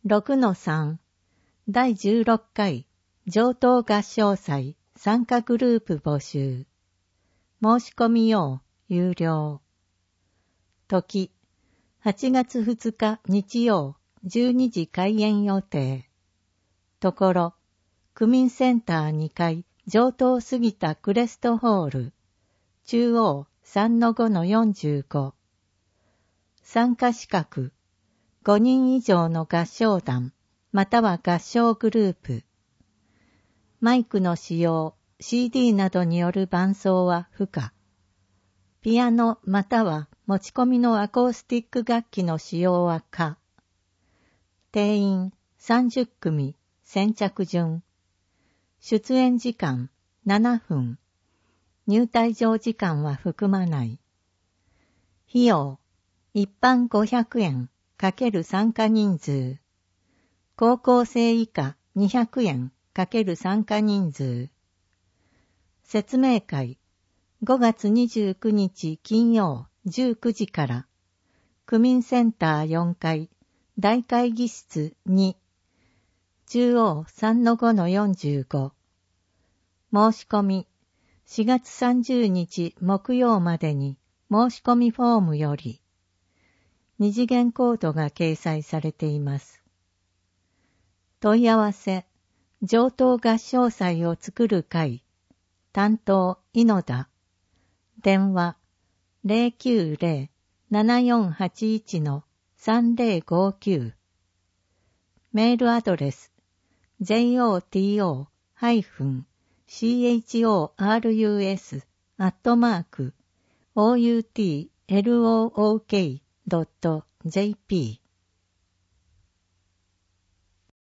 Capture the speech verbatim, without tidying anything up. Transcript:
ろくのさん だいじゅうろっかい上等合唱祭参加グループ募集。申し込み用有料。時はちがつふつか日曜じゅうにじ開演予定。ところ区民センターにかい上等杉田クレストホール中央 さんのごのよんじゅうご。参加資格ごにん以上の合唱団または合唱グループ。マイクの使用 シーディー などによる伴奏は不可。ピアノまたは持ち込みのアコースティック楽器の使用は可。定員さんじゅっくみ先着順。出演時間ななふん。入退場時間は含まない。費用一般ごひゃくえん×参加人数。高校生以下にひゃくえん×参加人数。説明会ごがつにじゅうくにち金曜じゅうくじから区民センターよんかい大会議室に中央 さんのごのよんじゅうご。申し込みしがつさんじゅうにち木曜までに申し込みフォームより二次元コードが掲載されています。問い合わせ上等合唱祭を作る会担当井野田電話 ゼロきゅうゼロ ななよんはちいち さんゼロごきゅう メールアドレス ジョト チョー アットマーク オーユーティーエルオーオーケー ドット ジェーピー